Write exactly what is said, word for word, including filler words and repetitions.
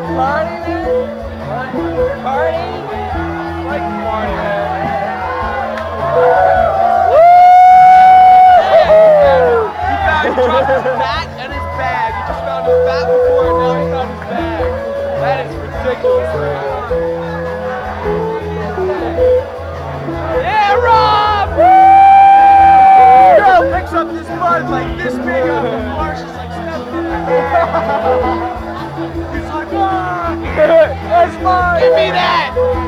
Party, man. Party. Like party, man. He found, he dropped his bat and his bag. He just found his bat before and now he found his bag. That is ridiculous, man. Yeah, Rob! Woo! Girl picks up this bud like this big up and Marsh is like stepping in it. He's like, ah! That's mine! Give me that!